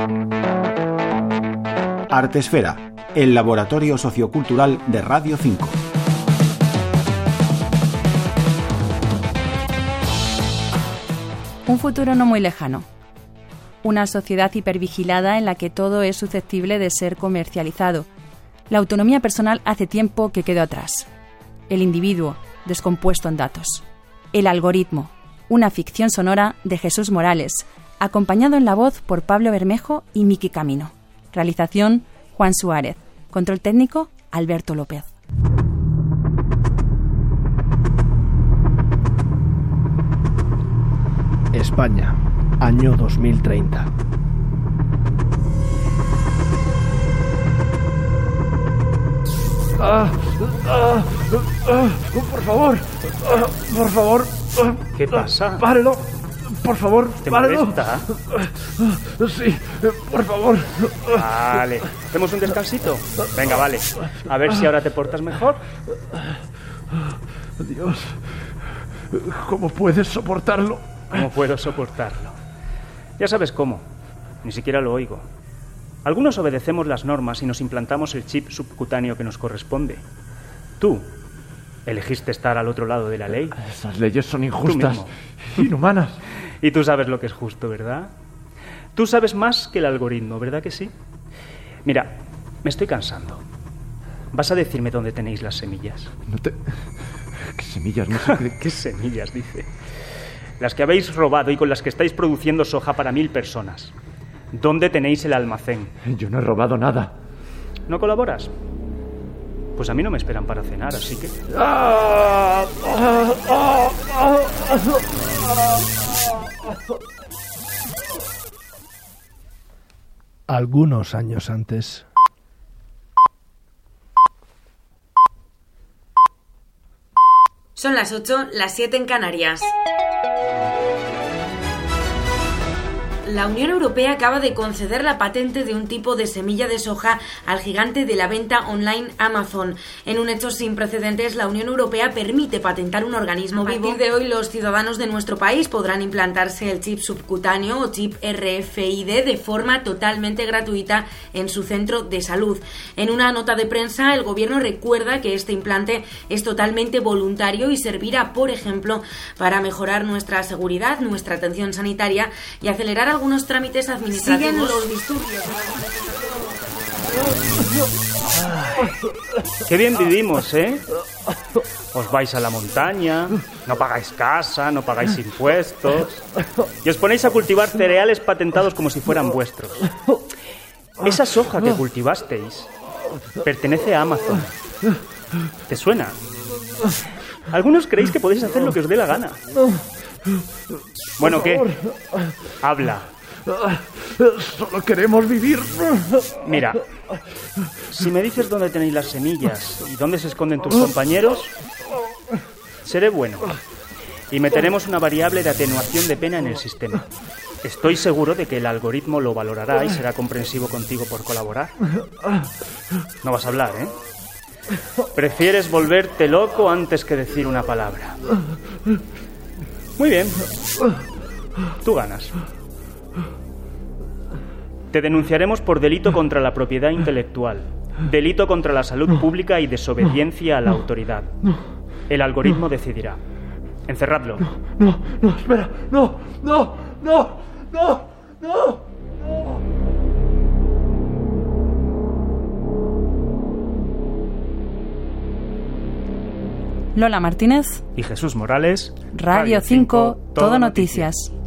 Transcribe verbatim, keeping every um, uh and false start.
Artesfera, el laboratorio sociocultural de Radio cinco. Un futuro no muy lejano. Una sociedad hipervigilada en la que todo es susceptible de ser comercializado. La autonomía personal hace tiempo que quedó atrás. El individuo, descompuesto en datos. El algoritmo, una ficción sonora de Jesús Morales, acompañado en la voz por Pablo Bermejo y Miki Camino. Realización, Juan Suárez. Control técnico, Alberto López. España, año dos mil treinta. Ah, ah, ah, por favor, ah, por favor. Ah, ¿Qué pasa? Párelo, por favor, ¿Te párelo. molesta? Sí, por favor. Vale, ¿hacemos un descansito? Venga, vale. A ver si ahora te portas mejor. Dios, ¿cómo puedes soportarlo? ¿Cómo puedo soportarlo? Ya sabes cómo. Ni siquiera lo oigo. Algunos obedecemos las normas y nos implantamos el chip subcutáneo que nos corresponde. Tú elegiste estar al otro lado de la ley. Esas leyes son injustas, inhumanas. Y tú sabes lo que es justo, ¿verdad? Tú sabes más que el algoritmo, ¿verdad que sí? Mira, me estoy cansando. ¿Vas a decirme dónde tenéis las semillas? No te... ¿Qué semillas? No sé qué... ¿Qué semillas, dice? Las que habéis robado y con las que estáis produciendo soja para mil personas. ¿Dónde tenéis el almacén? Yo no he robado nada. ¿No colaboras? Pues a mí no me esperan para cenar, así que... Algunos años antes... Son las ocho, las siete en Canarias. La Unión Europea acaba de conceder la patente de un tipo de semilla de soja al gigante de la venta online Amazon. En un hecho sin precedentes, la Unión Europea permite patentar un organismo vivo. A partir de hoy, los ciudadanos de nuestro país podrán implantarse el chip subcutáneo o chip R F I D de forma totalmente gratuita en su centro de salud. En una nota de prensa, el gobierno recuerda que este implante es totalmente voluntario y servirá, por ejemplo, para mejorar nuestra seguridad, nuestra atención sanitaria y acelerar algunos trámites administrativos. Siguen los disturbios. Qué bien vivimos, ¿eh? Os vais a la montaña, no pagáis casa, no pagáis impuestos y os ponéis a cultivar cereales patentados como si fueran vuestros. Esa soja que cultivasteis pertenece a Amazon. ¿Te suena? Algunos creéis que podéis hacer lo que os dé la gana. Bueno, ¿qué? Habla. Solo queremos vivir. Mira, si me dices dónde tenéis las semillas y dónde se esconden tus compañeros, seré bueno. Y meteremos una variable de atenuación de pena en el sistema. Estoy seguro de que el algoritmo lo valorará y será comprensivo contigo por colaborar. No vas a hablar, ¿eh? Prefieres volverte loco antes que decir una palabra. Muy bien. Tú ganas. Te denunciaremos por delito contra la propiedad intelectual, delito contra la salud pública y desobediencia a la autoridad. El algoritmo decidirá. Encerradlo. No, no, no, espera. No, no, no, no, no, no. Lola Martínez y Jesús Morales. Radio cinco, Todo Noticias.